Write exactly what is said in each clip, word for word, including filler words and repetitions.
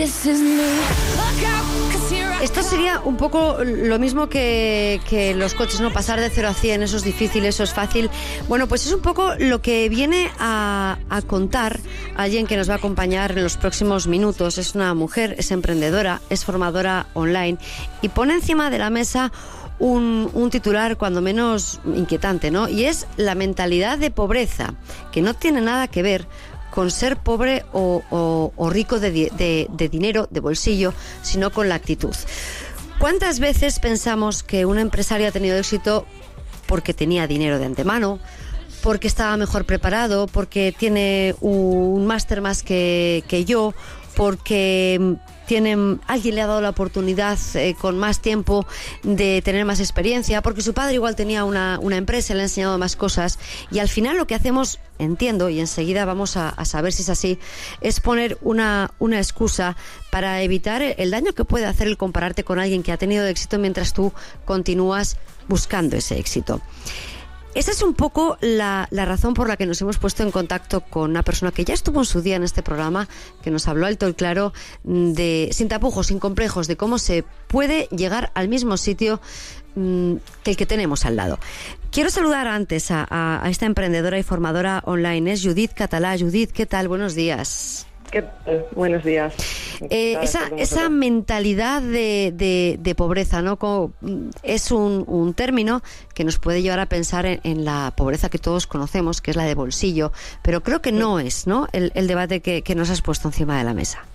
Esto sería un poco lo mismo que, que los coches, ¿no? Pasar de cero a cien, eso es difícil, eso es fácil. Bueno, pues es un poco lo que viene a, a contar alguien que nos va a acompañar en los próximos minutos. Es una mujer, es emprendedora, es formadora online y pone encima de la mesa un, un titular cuando menos inquietante, ¿no? Y es la mentalidad de pobreza, que no tiene nada que ver con ser pobre o, o, o rico de, de, de dinero, de bolsillo, sino con la actitud. ¿Cuántas veces pensamos que un empresario ha tenido éxito porque tenía dinero de antemano, porque estaba mejor preparado, porque tiene un máster más que, que yo, porque tienen, alguien le ha dado la oportunidad eh, con más tiempo de tener más experiencia, porque su padre igual tenía una, una empresa, le ha enseñado más cosas, y al final lo que hacemos, entiendo, y enseguida vamos a, a saber si es así, es poner una, una excusa para evitar el daño que puede hacer el compararte con alguien que ha tenido éxito mientras tú continúas buscando ese éxito. Esa es un poco la, la razón por la que nos hemos puesto en contacto con una persona que ya estuvo en su día en este programa, que nos habló alto y claro, de sin tapujos, sin complejos, de cómo se puede llegar al mismo sitio mmm, que el que tenemos al lado. Quiero saludar antes a, a, a esta emprendedora y formadora online, es Judith Català. Judith, ¿qué tal? Buenos días. ¿Qué tal? Buenos días. Eh, esa, esa mentalidad de, de, de pobreza, ¿no? Como, es un, un término que nos puede llevar a pensar en, en la pobreza que todos conocemos, que es la de bolsillo, pero creo que no es, ¿no? El, el debate que, que nos has puesto encima de la mesa.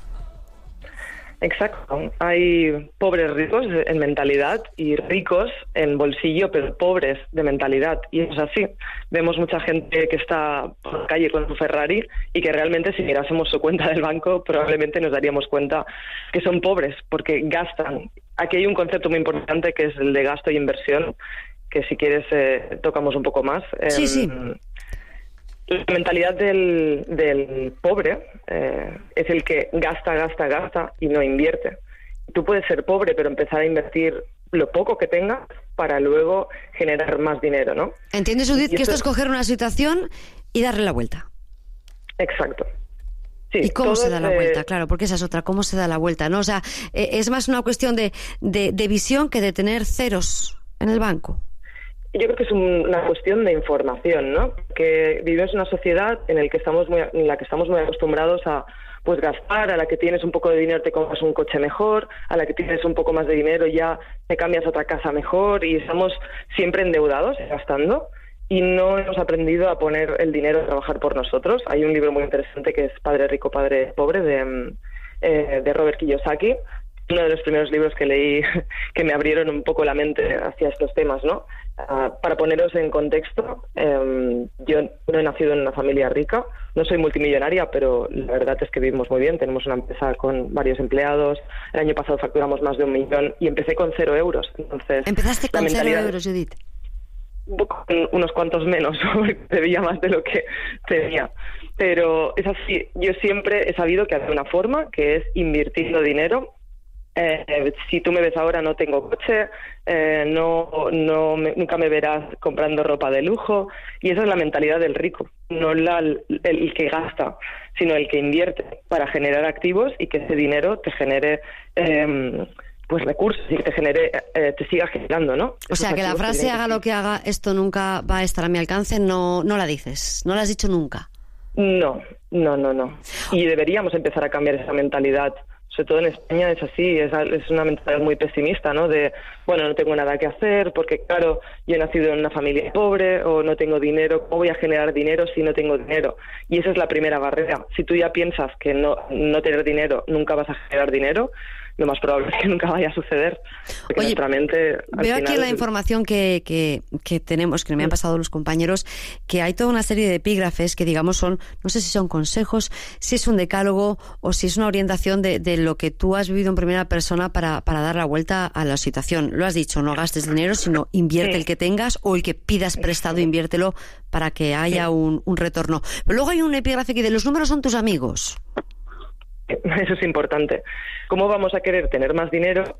Exacto. Hay pobres ricos en mentalidad y ricos en bolsillo, pero pobres de mentalidad. Y es así. Vemos mucha gente que está por la calle con su Ferrari y que realmente si mirásemos su cuenta del banco probablemente nos daríamos cuenta que son pobres porque gastan. Aquí hay un concepto muy importante que es el de gasto y inversión, que si quieres eh, tocamos un poco más. Sí, eh, sí. La mentalidad del, del pobre eh, es el que gasta, gasta, gasta y no invierte. Tú puedes ser pobre, pero empezar a invertir lo poco que tengas para luego generar más dinero, ¿no? ¿Entiendes, Judith, que esto es coger una situación y darle la vuelta? Exacto. Sí, ¿y cómo se da la eh... vuelta? Claro, porque esa es otra, ¿cómo se da la vuelta? ¿No? O sea, eh, es más una cuestión de, de, de visión que de tener ceros en el banco. Yo creo que es un, una cuestión de información, ¿no? Que vivimos en una sociedad en, el que estamos muy, en la que estamos muy acostumbrados a pues gastar, a la que tienes un poco de dinero te compras un coche mejor, a la que tienes un poco más de dinero ya te cambias a otra casa mejor y estamos siempre endeudados, gastando, y no hemos aprendido a poner el dinero a trabajar por nosotros. Hay un libro muy interesante que es Padre Rico, Padre Pobre, de, eh, de Robert Kiyosaki, uno de los primeros libros que leí que me abrieron un poco la mente hacia estos temas, ¿no? Uh, para poneros en contexto, eh, yo no he nacido en una familia rica, no soy multimillonaria, pero la verdad es que vivimos muy bien, tenemos una empresa con varios empleados, el año pasado facturamos más de un millón y empecé con cero euros. Entonces, ¿empezaste con cero euros, Judith? Unos cuantos menos, porque debía más de lo que tenía. Pero es así, yo siempre he sabido que hay una forma, que es invirtiendo dinero. Eh, si tú me ves ahora no tengo coche, eh, no, no me, nunca me verás comprando ropa de lujo, y esa es la mentalidad del rico, no la, el, el que gasta, sino el que invierte para generar activos y que ese dinero te genere eh, pues recursos y que te genere eh, te siga generando, ¿no? O sea, que la frase haga lo que haga, esto nunca va a estar a mi alcance, no, no la dices, no la has dicho nunca. No, no, no, no. Y deberíamos empezar a cambiar esa mentalidad. Sobre todo en España es así, es, es una mentalidad muy pesimista, ¿no? De, bueno, no tengo nada que hacer porque, claro, yo he nacido en una familia pobre o no tengo dinero, ¿cómo voy a generar dinero si no tengo dinero? Y esa es la primera barrera. Si tú ya piensas que no, no tener dinero, nunca vas a generar dinero, lo más probable es que nunca vaya a suceder. Porque Oye, nuestra mente, al veo final, aquí la información que, que, que tenemos, que me han pasado los compañeros, que hay toda una serie de epígrafes que, digamos, son, no sé si son consejos, si es un decálogo o si es una orientación de, de lo que tú has vivido en primera persona para, para dar la vuelta a la situación. Lo has dicho, no gastes dinero, sino invierte sí. el que tengas, o el que pidas prestado, inviértelo para que haya sí. un, un retorno. Pero luego hay un epígrafe que dice, los números son tus amigos. Eso es importante. ¿Cómo vamos a querer tener más dinero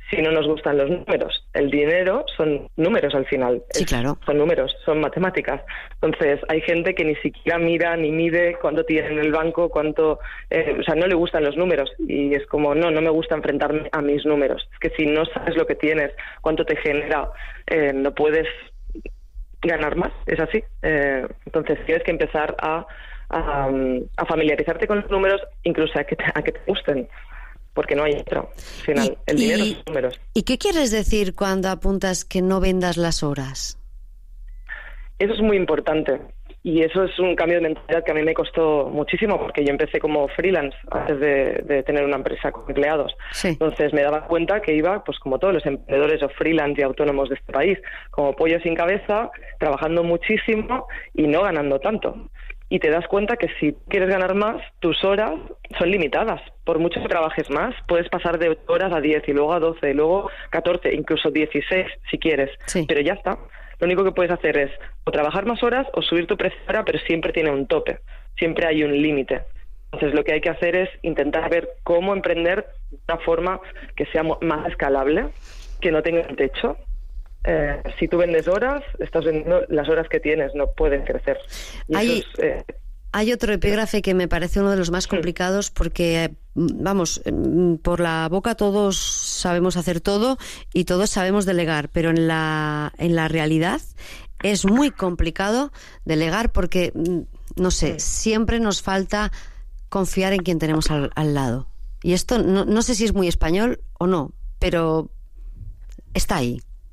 si no nos gustan los números. El dinero son números al final. Sí, claro. Son números, son matemáticas. Entonces, hay gente que ni siquiera mira ni mide cuánto tiene en el banco, cuánto... Eh, o sea, no le gustan los números. Y es como, no, no me gusta enfrentarme a mis números. Es que si no sabes lo que tienes, cuánto te genera, eh, no puedes ganar más. Es así. Eh, entonces, tienes que empezar a, a, a familiarizarte con los números, incluso a que te, a que te gusten. Porque no hay otro. Al final, y, el dinero y, son números. ¿Y qué quieres decir cuando apuntas que no vendas las horas? Eso es muy importante. Y eso es un cambio de mentalidad que a mí me costó muchísimo, porque yo empecé como freelance antes de, de tener una empresa con empleados. Sí. Entonces me daba cuenta que iba, pues como todos los emprendedores o freelance y autónomos de este país, como pollo sin cabeza, trabajando muchísimo y no ganando tanto. Y te das cuenta que si quieres ganar más, tus horas son limitadas. Por mucho que trabajes más, puedes pasar de ocho horas a diez y luego a doce y luego catorce, incluso dieciséis si quieres. Sí. Pero ya está. Lo único que puedes hacer es o trabajar más horas o subir tu precio, pero siempre tiene un tope. Siempre hay un límite. Entonces lo que hay que hacer es intentar ver cómo emprender de una forma que sea más escalable, que no tenga un techo. Eh, si tú vendes horas, estás vendiendo las horas que tienes, no pueden crecer. Y hay, eso es, eh, hay otro epígrafe que me parece uno de los más complicados porque, vamos, por la boca todos sabemos hacer todo y todos sabemos delegar, pero en la, en la realidad es muy complicado delegar porque, no sé, siempre nos falta confiar en quien tenemos al, al lado. Y esto no, no sé si es muy español o no, pero está ahí.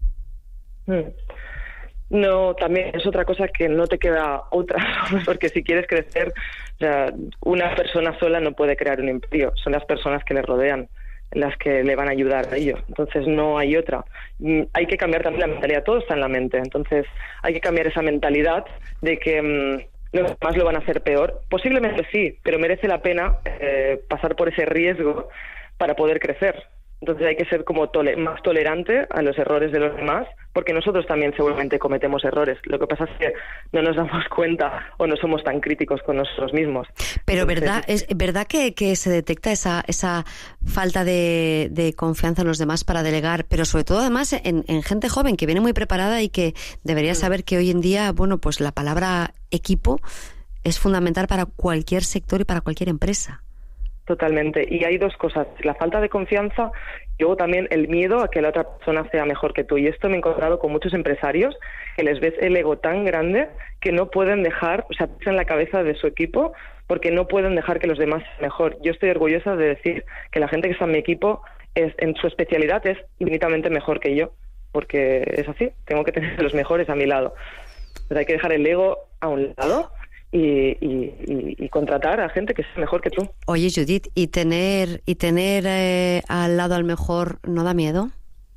No, también es otra cosa que no te queda otra, porque si quieres crecer, o sea, una persona sola no puede crear un imperio, son las personas que le rodean las que le van a ayudar a ello, entonces no hay otra. Hay que cambiar también la mentalidad, todo está en la mente, entonces hay que cambiar esa mentalidad de que mmm, los demás lo van a hacer peor. Posiblemente sí, pero merece la pena eh, pasar por ese riesgo para poder crecer. Entonces hay que ser como tole- más tolerante a los errores de los demás, porque nosotros también seguramente cometemos errores. Lo que pasa es que no nos damos cuenta o no somos tan críticos con nosotros mismos. Pero Entonces, verdad es verdad que, que se detecta esa esa falta de, de confianza en los demás para delegar, pero sobre todo además en, en gente joven que viene muy preparada y que debería saber que hoy en día, bueno, pues la palabra equipo es fundamental para cualquier sector y para cualquier empresa. Totalmente. Y hay dos cosas, la falta de confianza y luego también el miedo a que la otra persona sea mejor que tú. Y esto me he encontrado con muchos empresarios que les ves el ego tan grande que no pueden dejar, o sea, pisan la cabeza de su equipo porque no pueden dejar que los demás sean mejor. Yo estoy orgullosa de decir que la gente que está en mi equipo es, en su especialidad es infinitamente mejor que yo, porque es así, tengo que tener los mejores a mi lado. Entonces hay que dejar el ego a un lado Y, y, y, y contratar a gente que es mejor que tú. Oye, Judith, ¿y tener y tener eh, al lado al mejor no da miedo?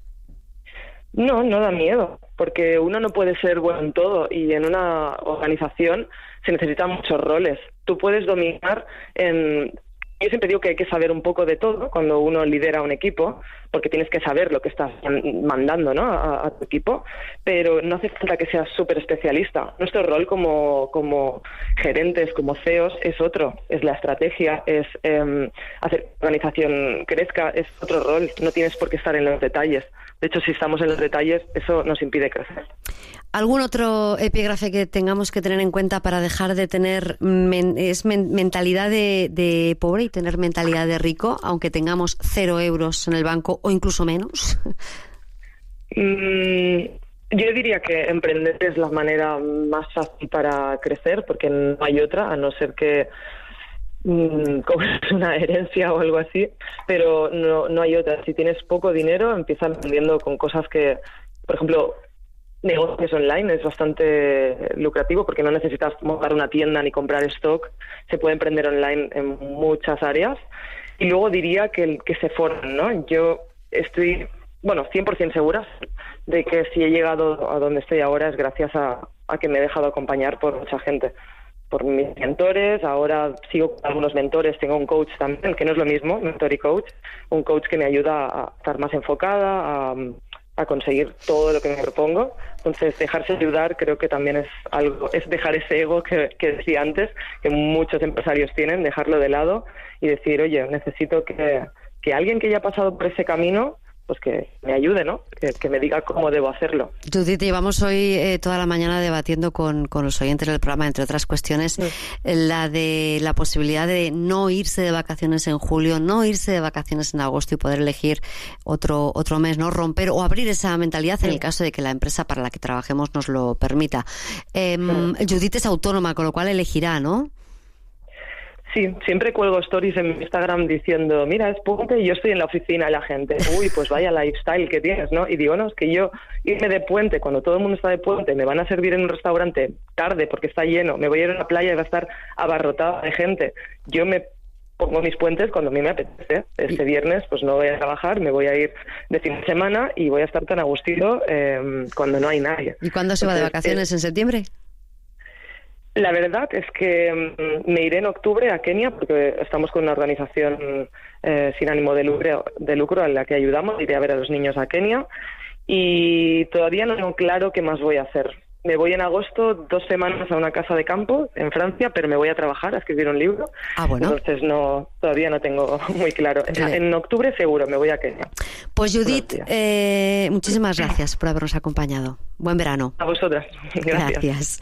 No, no da miedo, porque uno no puede ser bueno en todo y en una organización se necesitan muchos roles. Tú puedes dominar en... Yo siempre digo que hay que saber un poco de todo cuando uno lidera un equipo, porque tienes que saber lo que estás mandando, ¿no?, a, a tu equipo, pero no hace falta que seas súper especialista. Nuestro rol como, como gerentes, como C E Os, es otro. Es la estrategia, es eh, hacer que la organización crezca, es otro rol. No tienes por qué estar en los detalles. De hecho, si estamos en los detalles, eso nos impide crecer. ¿Algún otro epígrafe que tengamos que tener en cuenta para dejar de tener men- es men- mentalidad de, de pobre y tener mentalidad de rico, aunque tengamos cero euros en el banco o incluso menos? Mm, yo diría que emprender es la manera más fácil para crecer, porque no hay otra, a no ser que mm, cobres una herencia o algo así, pero no, no hay otra. Si tienes poco dinero, empieza emprendiendo con cosas que, por ejemplo, negocios online es bastante lucrativo porque no necesitas montar una tienda ni comprar stock, se puede emprender online en muchas áreas. Y luego diría que, el, que se forman, ¿no? Yo estoy, bueno, cien por ciento segura de que si he llegado a donde estoy ahora es gracias a, a que me he dejado acompañar por mucha gente, por mis mentores. Ahora sigo con algunos mentores, tengo un coach también, que no es lo mismo, mentor y coach, un coach que me ayuda a estar más enfocada, a a conseguir todo lo que me propongo. Entonces, dejarse ayudar creo que también es algo, es dejar ese ego que, que decía antes, que muchos empresarios tienen, dejarlo de lado y decir, oye, necesito que, que alguien que ya ha pasado por ese camino pues que me ayude, ¿no? Que, que me diga cómo debo hacerlo. Judith, llevamos hoy eh, toda la mañana debatiendo con, con los oyentes del programa, entre otras cuestiones, sí. la de la posibilidad de no irse de vacaciones en julio, no irse de vacaciones en agosto y poder elegir otro otro mes, ¿no? Romper o abrir esa mentalidad sí. en el caso de que la empresa para la que trabajemos nos lo permita. Eh, sí. Judith es autónoma, con lo cual elegirá, ¿no? Sí, siempre cuelgo stories en mi Instagram diciendo, mira, es puente y yo estoy en la oficina y la gente, uy, pues vaya lifestyle que tienes, ¿no? Y digo, no, es que yo irme de puente, cuando todo el mundo está de puente, me van a servir en un restaurante tarde porque está lleno, me voy a ir a la playa y va a estar abarrotada de gente. Yo me pongo mis puentes cuando a mí me apetece. Este viernes pues no voy a trabajar, me voy a ir de fin de semana y voy a estar tan a gustito eh, cuando no hay nadie. ¿Y cuándo se va de vacaciones? Eh, ¿En septiembre? La verdad es que me iré en octubre a Kenia porque estamos con una organización eh, sin ánimo de lucro, de lucro a la que ayudamos. Iré a ver a los niños a Kenia y todavía no tengo claro qué más voy a hacer. Me voy en agosto dos semanas a una casa de campo en Francia, pero me voy a trabajar, a escribir un libro. Ah, bueno. Entonces no, todavía no tengo muy claro. Vale. En octubre seguro me voy a Kenia. Pues Judith, eh, muchísimas gracias por habernos acompañado. Buen verano. A vosotras. Gracias. Gracias.